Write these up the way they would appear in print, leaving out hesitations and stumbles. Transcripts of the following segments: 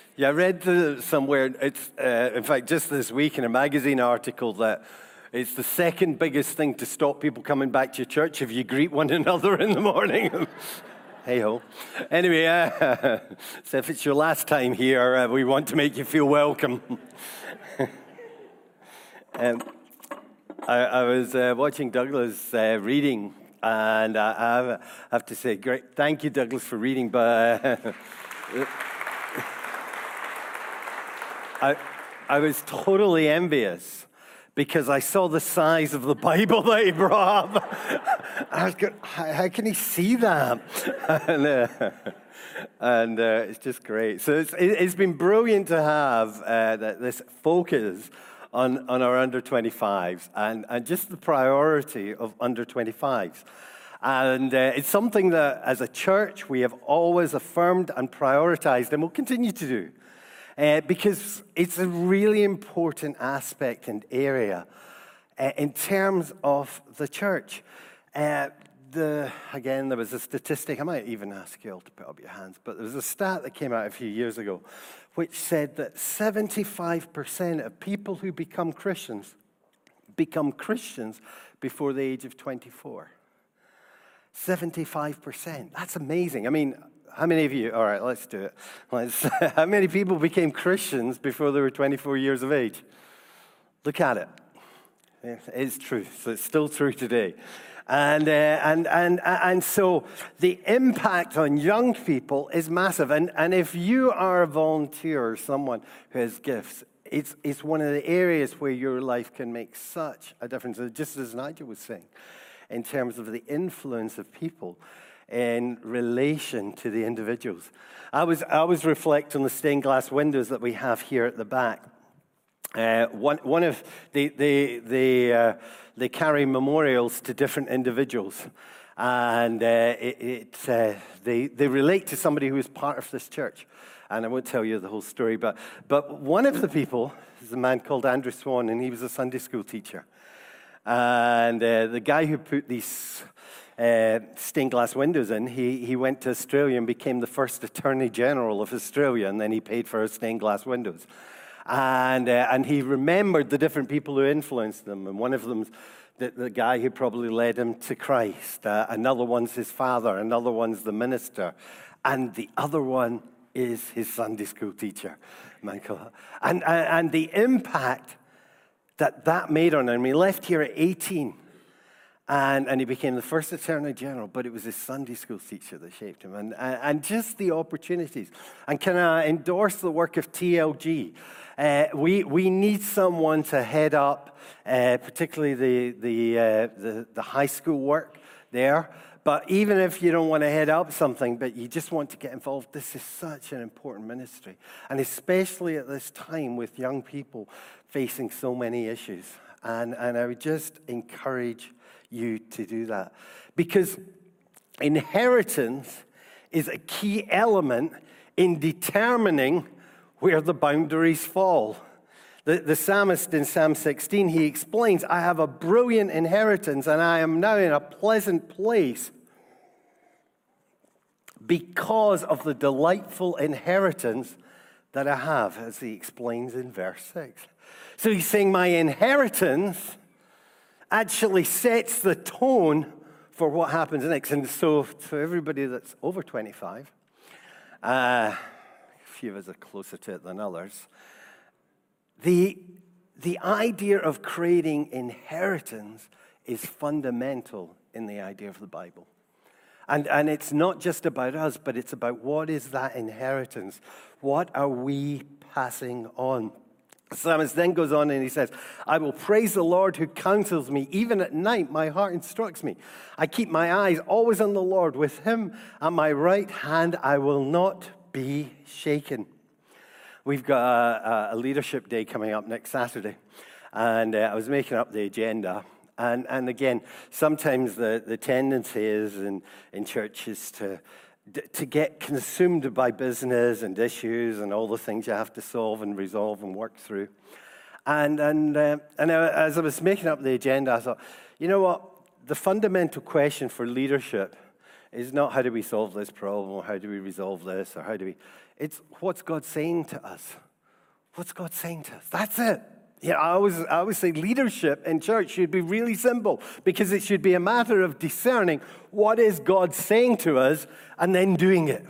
Yeah, I read somewhere, it's in fact just this week in a magazine article that it's the second biggest thing to stop people coming back to your church if you greet one another in the morning. Hey-ho. Anyway, so if it's your last time here, we want to make you feel welcome. I was watching Douglas reading, and I have to say, great, thank you, Douglas, for reading, but I was totally envious because I saw the size of the Bible that he brought up. I was going, how can he see that? and it's just great. So it's been brilliant to have this focus on our under 25s and just the priority of under 25s. And it's something that as a church we have always affirmed and prioritized and will continue to do. Because it's a really important aspect and area in terms of the church. Again, there was a statistic, I might even ask you all to put up your hands, but there was a stat that came out a few years ago which said that 75% of people who become Christians before the age of 24. 75%. That's amazing. I mean, how many of you, all right, let's do it. How many people became Christians before they were 24 years of age? Look at it. It's true. So it's still true today. And so the impact on young people is massive. And if you are a volunteer or someone who has gifts, it's one of the areas where your life can make such a difference. Just as Nigel was saying, in terms of the influence of people in relation to the individuals. I was reflect on the stained glass windows that we have here at the back. One of they carry memorials to different individuals, and they relate to somebody who is part of this church. And I won't tell you the whole story, but one of the people is a man called Andrew Swan, and he was a Sunday school teacher. And the guy who put these stained glass windows in, he went to Australia and became the first Attorney General of Australia, and then he paid for his stained glass windows. And he remembered the different people who influenced them, and one of them's the guy who probably led him to Christ. Another one's his father, another one's the minister, and the other one is his Sunday school teacher, Michael. And the impact that made on him. He left here at 18. And he became the first Attorney General, but it was his Sunday school teacher that shaped him. And just the opportunities. And can I endorse the work of TLG? We need someone to head up, particularly the high school work there. But even if you don't want to head up something, but you just want to get involved, this is such an important ministry. And especially at this time with young people facing so many issues. And I would just encourage you to do that. Because inheritance is a key element in determining where the boundaries fall. The psalmist in Psalm 16, he explains, I have a brilliant inheritance and I am now in a pleasant place because of the delightful inheritance that I have, as he explains in verse 6. So he's saying my inheritance actually sets the tone for what happens next. And so for everybody that's over 25, a few of us are closer to it than others, the idea of creating inheritance is fundamental in the idea of the Bible. And it's not just about us, but it's about what is that inheritance? What are we passing on? The psalmist then goes on and he says, I will praise the Lord who counsels me. Even at night, my heart instructs me. I keep my eyes always on the Lord. With him at my right hand, I will not be shaken. We've got a leadership day coming up next Saturday. And I was making up the agenda. And again, sometimes the tendency is in churches to get consumed by business and issues and all the things you have to solve and resolve and work through. And as I was making up the agenda, I thought, you know what? The fundamental question for leadership is not how do we solve this problem, or how do we resolve this, or it's what's God saying to us. What's God saying to us? That's it. Yeah, I always say leadership in church should be really simple, because it should be a matter of discerning what is God saying to us and then doing it.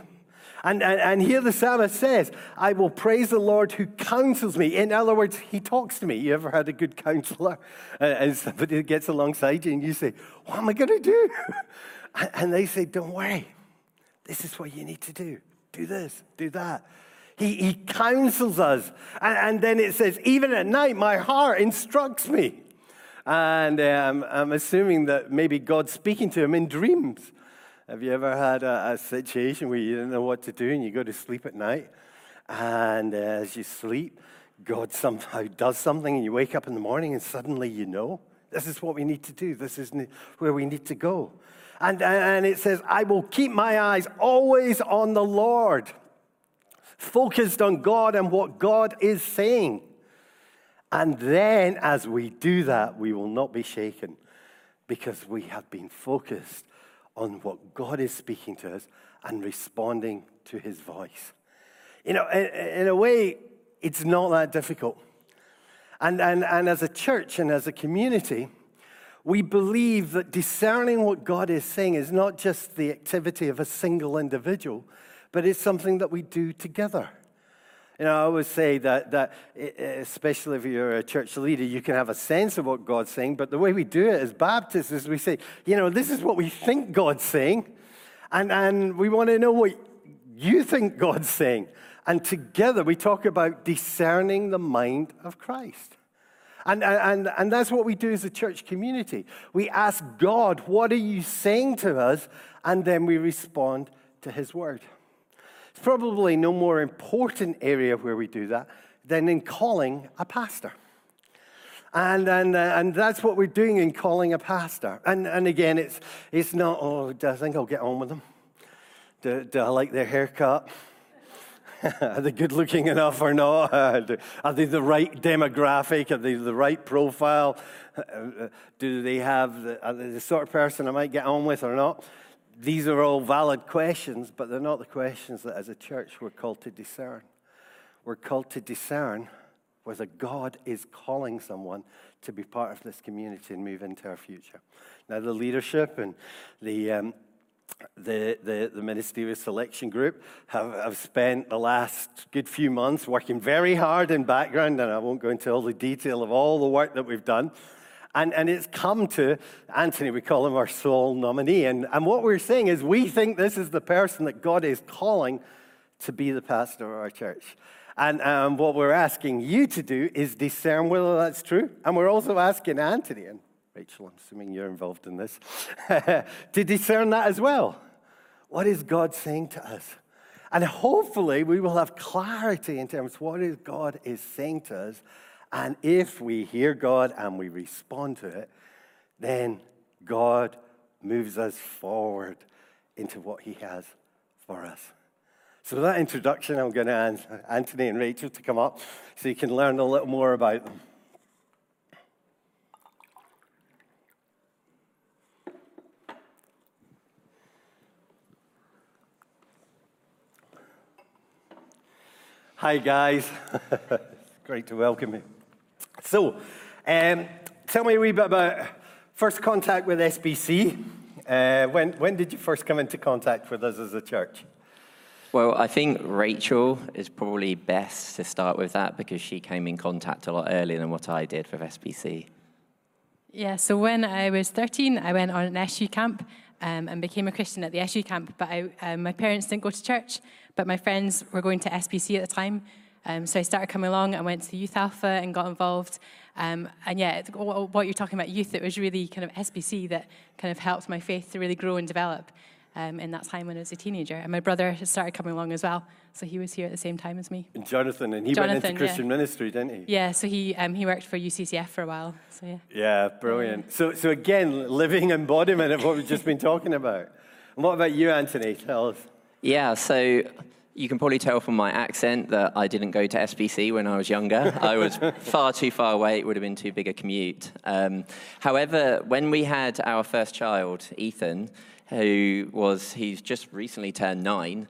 And here the psalmist says, I will praise the Lord who counsels me. In other words, he talks to me. You ever had a good counselor? And somebody gets alongside you and you say, what am I going to do? And they say, don't worry. This is what you need to do. Do this, do that. He counsels us. And then it says, even at night, my heart instructs me. And I'm assuming that maybe God's speaking to him in dreams. Have you ever had a situation where you didn't know what to do and you go to sleep at night? And as you sleep, God somehow does something and you wake up in the morning and suddenly you know. This is what we need to do. This is where we need to go. And it says, I will keep my eyes always on the Lord, focused on God and what God is saying. And then as we do that, we will not be shaken because we have been focused on what God is speaking to us and responding to his voice. You know, in a way, it's not that difficult. And as a church and as a community, we believe that discerning what God is saying is not just the activity of a single individual, but it's something that we do together. You know, I always say that especially if you're a church leader, you can have a sense of what God's saying, but the way we do it as Baptists is we say, you know, this is what we think God's saying, and we want to know what you think God's saying. And together we talk about discerning the mind of Christ. And that's what we do as a church community. We ask God, what are you saying to us? And then we respond to his word. It's probably no more important area where we do that than in calling a pastor. And that's what we're doing in calling a pastor. And again, it's not, oh, do I think I'll get on with them? Do I like their haircut? Are they good looking enough or not? Are they the right demographic? Are they the right profile? Do they have are they the sort of person I might get on with or not? These are all valid questions, but they're not the questions that as a church we're called to discern. We're called to discern whether God is calling someone to be part of this community and move into our future. Now, the leadership and the ministerial selection group have spent the last good few months working very hard in background, and I won't go into all the detail of all the work that we've done. And it's come to Anthony, we call him our sole nominee. And what we're saying is we think this is the person that God is calling to be the pastor of our church. And what we're asking you to do is discern whether that's true. And we're also asking Anthony, and Rachel, I'm assuming you're involved in this, to discern that as well. What is God saying to us? And hopefully we will have clarity in terms of what is God is saying to us. And if we hear God and we respond to it, then God moves us forward into what he has for us. So with that introduction, I'm going to ask Anthony and Rachel to come up so you can learn a little more about them. Hi, guys. It's great to welcome you. So, tell me a wee bit about first contact with SBC. When did you first come into contact with us as a church? Well, I think Rachel is probably best to start with that because she came in contact a lot earlier than what I did with SBC. Yeah, so when I was 13, I went on an SU camp and became a Christian at the SU camp. But my parents didn't go to church, but my friends were going to SBC at the time. So I started coming along and went to Youth Alpha and got involved. And yeah, what you're talking about youth, it was really kind of SBC that kind of helped my faith to really grow and develop in that time when I was a teenager. And my brother has started coming along as well. So he was here at the same time as me. And Jonathan, went into Christian ministry, didn't he? Yeah, so he worked for UCCF for a while. So yeah. Yeah, brilliant. So again, living embodiment of what we've just been talking about. And what about you, Anthony? Tell us. Yeah, so you can probably tell from my accent that I didn't go to SBC when I was younger. I was far too far away. It would have been too big a commute. However, when we had our first child, Ethan, who's just recently turned 9,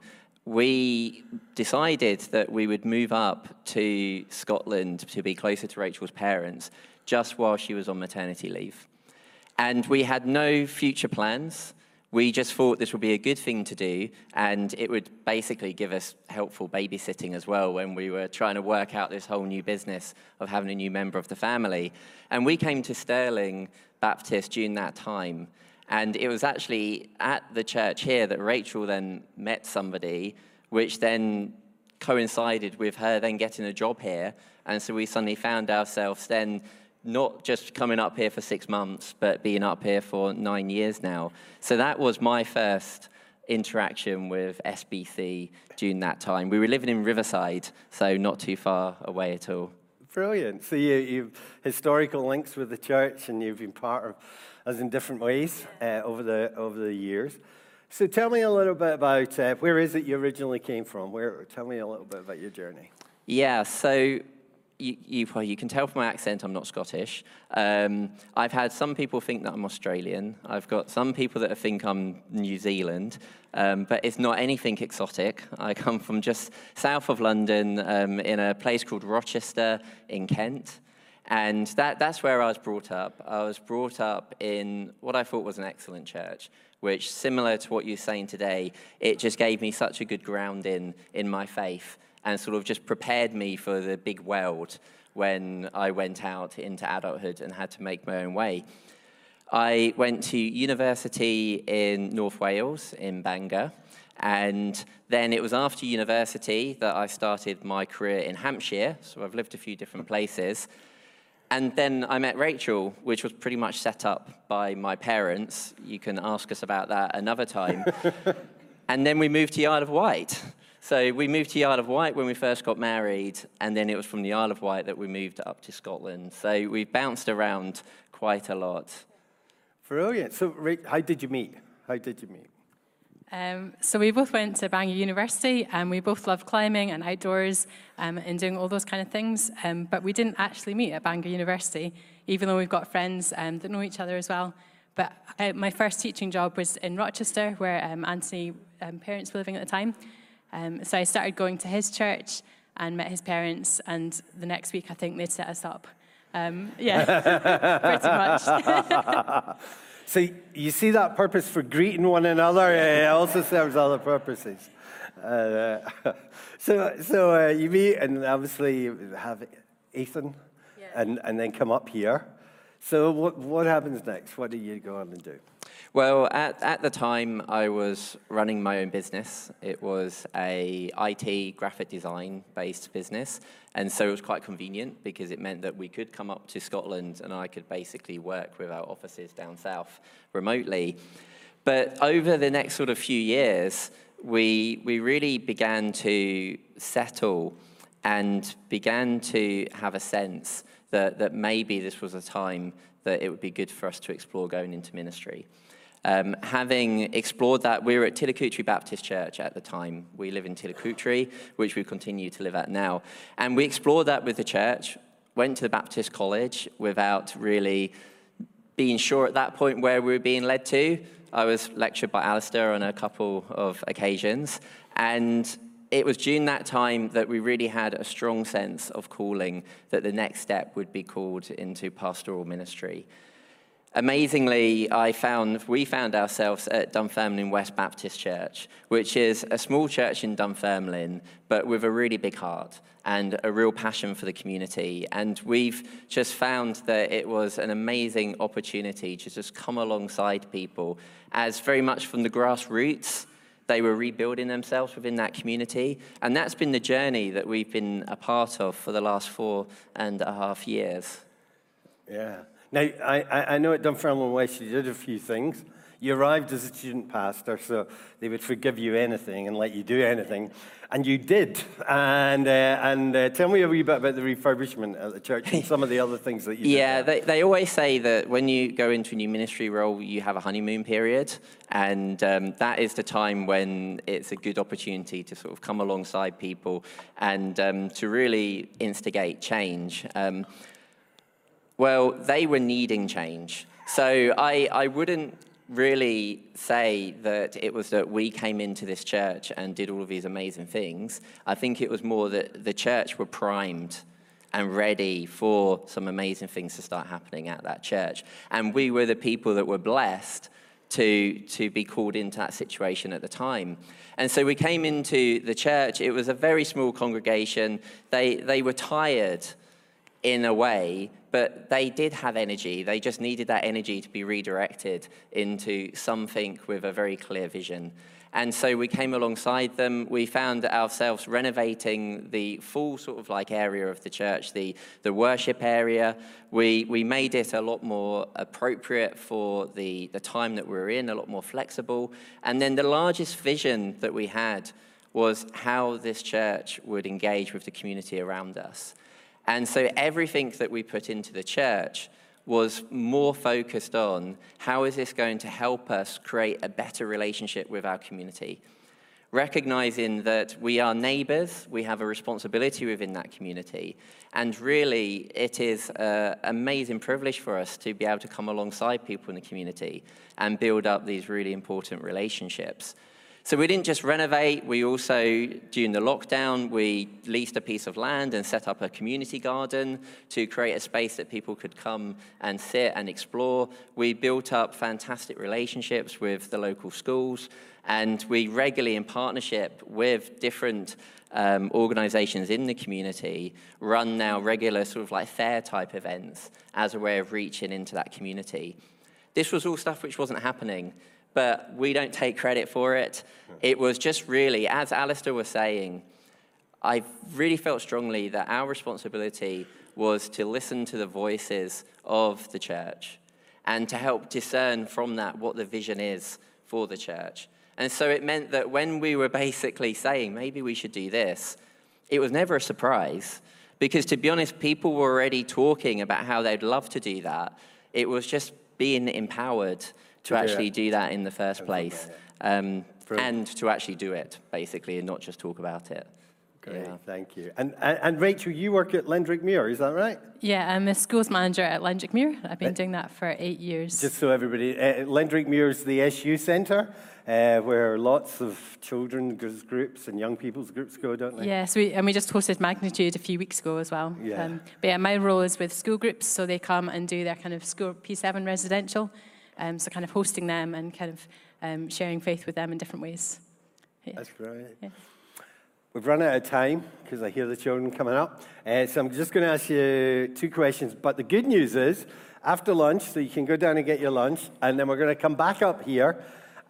we decided that we would move up to Scotland to be closer to Rachel's parents just while she was on maternity leave. And we had no future plans. We just thought this would be a good thing to do, and it would basically give us helpful babysitting as well when we were trying to work out this whole new business of having a new member of the family. And we came to Stirling Baptist during that time. And it was actually at the church here that Rachel then met somebody, which then coincided with her then getting a job here. And so we suddenly found ourselves then not just coming up here for 6 months, but being up here for 9 years now. So that was my first interaction with SBC during that time. We were living in Riverside, so not too far away at all. Brilliant. So you've historical links with the church, and you've been part of us in different ways over the years. So tell me a little bit about where is it you originally came from? Tell me a little bit about your journey. Yeah, so you can tell from my accent I'm not Scottish. I've had some people think that I'm Australian. I've got some people that think I'm New Zealand, but it's not anything exotic. I come from just south of London in a place called Rochester in Kent. And that's where I was brought up. I was brought up in what I thought was an excellent church, which, similar to what you're saying today, it just gave me such a good grounding in my faith and sort of just prepared me for the big world when I went out into adulthood and had to make my own way. I went to university in North Wales, in Bangor, and then it was after university that I started my career in Hampshire, so I've lived a few different places. And then I met Rachel, which was pretty much set up by my parents. You can ask us about that another time. And then we moved to the Isle of Wight. So we moved to the Isle of Wight when we first got married, and then it was from the Isle of Wight that we moved up to Scotland. So we bounced around quite a lot. Brilliant. So how did you meet? So we both went to Bangor University, and we both love climbing and outdoors and doing all those kind of things. But we didn't actually meet at Bangor University, even though we've got friends that know each other as well. But my first teaching job was in Rochester, where Anthony's parents were living at the time. So I started going to his church and met his parents, and the next week I think they'd set us up. Pretty much. So you see that purpose for greeting one another, it also serves other purposes. So you meet, and obviously you have Ethan, and then come up here. So what happens next? What do you go on and do? Well, at the time, I was running my own business. It was a IT graphic design-based business, and so it was quite convenient because it meant that we could come up to Scotland and I could basically work with our offices down south remotely. But over the next sort of few years, we really began to settle and began to have a sense that maybe this was a time that it would be good for us to explore going into ministry. Having explored that, we were at Tillicoultry Baptist Church at the time. We live in Tillicoultry, which we continue to live at now. And we explored that with the church, went to the Baptist College without really being sure at that point where we were being led to. I was lectured by Alistair on a couple of occasions, and it was during that time that we really had a strong sense of calling that the next step would be called into pastoral ministry. Amazingly, we found ourselves at Dunfermline West Baptist Church, which is a small church in Dunfermline, but with a really big heart and a real passion for the community. And we've just found that it was an amazing opportunity to just come alongside people as very much from the grassroots. They were rebuilding themselves within that community. And that's been the journey that we've been a part of for the last 4.5 years. Yeah. Now, I know at Dunfermline West you did a few things. You arrived as a student pastor, so they would forgive you anything and let you do anything. And you did. And tell me a wee bit about the refurbishment at the church and some of the other things that you did. Yeah, they always say that when you go into a new ministry role, you have a honeymoon period. And that is the time when it's a good opportunity to sort of come alongside people and to really instigate change. Well, they were needing change. So I wouldn't really say that it was that we came into this church and did all of these amazing things. I think it was more that the church were primed and ready for some amazing things to start happening at that church. And we were the people that were blessed to be called into that situation at the time. And so we came into the church. It was a very small congregation. They were tired in a way, but they did have energy. They just needed that energy to be redirected into something with a very clear vision. And so we came alongside them. We found ourselves renovating the full sort of like area of the church, the worship area. We made it a lot more appropriate for the time that we're in, a lot more flexible. And then the largest vision that we had was how this church would engage with the community around us. And so everything that we put into the church was more focused on how is this going to help us create a better relationship with our community, recognizing that we are neighbors, we have a responsibility within that community, and really it is an amazing privilege for us to be able to come alongside people in the community and build up these really important relationships. So we didn't just renovate, we also, during the lockdown, we leased a piece of land and set up a community garden to create a space that people could come and sit and explore. We built up fantastic relationships with the local schools, and we regularly, in partnership with different organizations in the community, run now regular sort of like fair type events as a way of reaching into that community. This was all stuff which wasn't happening, but we don't take credit for it. It was just really, as Alistair was saying, I really felt strongly that our responsibility was to listen to the voices of the church and to help discern from that what the vision is for the church. And so it meant that when we were basically saying, maybe we should do this, it was never a surprise, because to be honest, people were already talking about how they'd love to do that. It was just being empowered to actually do that in the first place, and to actually do it, basically, and not just talk about it. Great, thank you. And Rachel, you work at Lendrick-Muir, is that right? Yeah, I'm a schools manager at Lendrick-Muir. I've been doing that for 8 years. Just so everybody, Lendrick-Muir is the SU Centre, where lots of children's groups and young people's groups go, don't they? Yes, we just hosted Magnitude a few weeks ago as well. Yeah. But yeah, my role is with school groups, so they come and do their kind of school P7 residential, so kind of hosting them and kind of sharing faith with them in different ways. Yeah. That's brilliant. Yeah. We've run out of time because I hear the children coming up. So I'm just going to ask you 2 questions. But the good news is, after lunch, so you can go down and get your lunch, and then we're going to come back up here,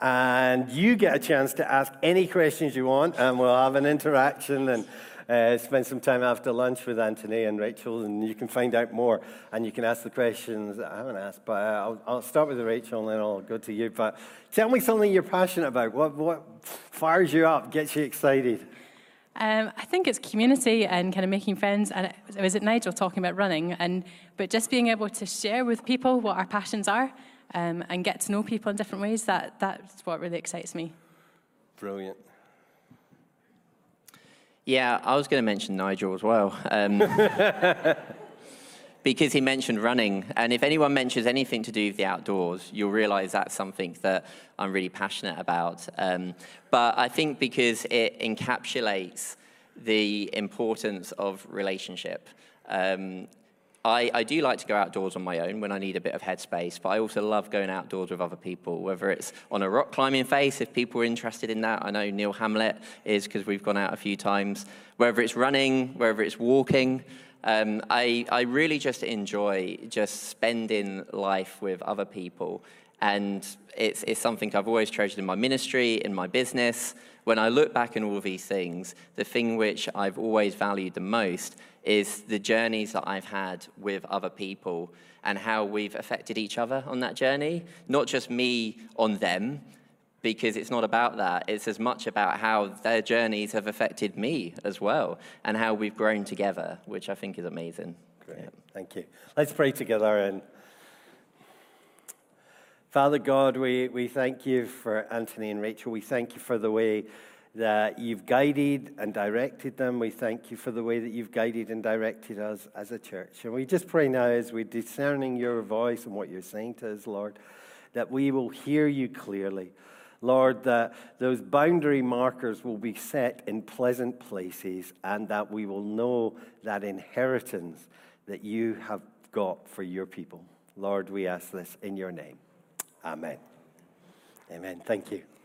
and you get a chance to ask any questions you want, and we'll have an interaction and spend some time after lunch with Anthony and Rachel, and you can find out more, and you can ask the questions that I haven't asked. But I'll start with Rachel, and then I'll go to you. But tell me something you're passionate about. What fires you up, gets you excited? I think it's community and kind of making friends. And it was Nigel talking about running, but just being able to share with people what our passions are and get to know people in different ways, that's what really excites me. Brilliant. Yeah, I was going to mention Nigel as well. Because he mentioned running, and if anyone mentions anything to do with the outdoors, you'll realize that's something that I'm really passionate about. But I think because it encapsulates the importance of relationship. I do like to go outdoors on my own when I need a bit of headspace, but I also love going outdoors with other people, whether it's on a rock climbing face, if people are interested in that. I know Neil Hamlet is, because we've gone out a few times. Whether it's running, whether it's walking. I really just enjoy just spending life with other people, and it's something I've always treasured in my ministry, in my business. When I look back on all of these things, the thing which I've always valued the most is the journeys that I've had with other people and how we've affected each other on that journey, not just me on them, because it's not about that. It's as much about how their journeys have affected me as well and how we've grown together, which I think is amazing. Great, Thank you. Let's pray together. And Father God, we thank you for Anthony and Rachel. We thank you for the way that you've guided and directed them. We thank you for the way that you've guided and directed us as a church. And we just pray now, as we're discerning your voice and what you're saying to us, Lord, that we will hear you clearly. Lord, that those boundary markers will be set in pleasant places, and that we will know that inheritance that you have got for your people. Lord, we ask this in your name. Amen. Amen. Thank you.